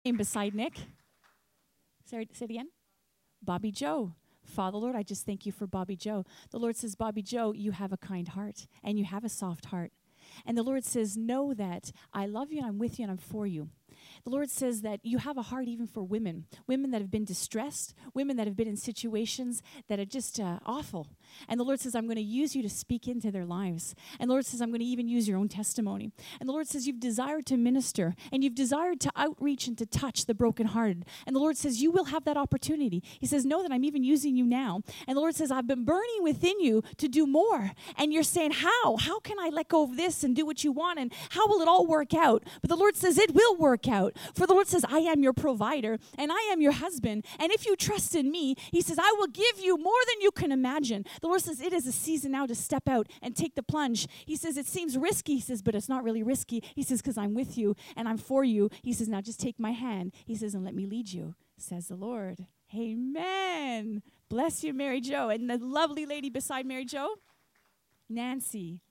Name beside Nick. Say it again. Bobby Joe. Father, Lord, I just thank you for Bobby Joe. The Lord says, Bobby Joe, you have a kind heart and you have a soft heart. And the Lord says, know that I love you and I'm with you and I'm for you. The Lord says that you have a heart even for women that have been distressed, women that have been in situations that are just awful. And the Lord says, I'm going to use you to speak into their lives. And the Lord says, I'm going to even use your own testimony. And the Lord says, you've desired to minister and you've desired to outreach and to touch the brokenhearted. And the Lord says, you will have that opportunity. He says, know that I'm even using you now. And the Lord says, I've been burning within you to do more. And you're saying, how? How can I let go of this and do what you want? And how will it all work out? But the Lord says, it will work out. For the Lord says, I am your provider and I am your husband. And if you trust in me, he says, I will give you more than you can imagine. The Lord says, it is a season now to step out and take the plunge. He says, it seems risky. He says, but it's not really risky. He says, because I'm with you and I'm for you. He says, now just take my hand. He says, and let me lead you, says the Lord. Amen. Bless you, Mary Jo. And the lovely lady beside Mary Jo, Nancy.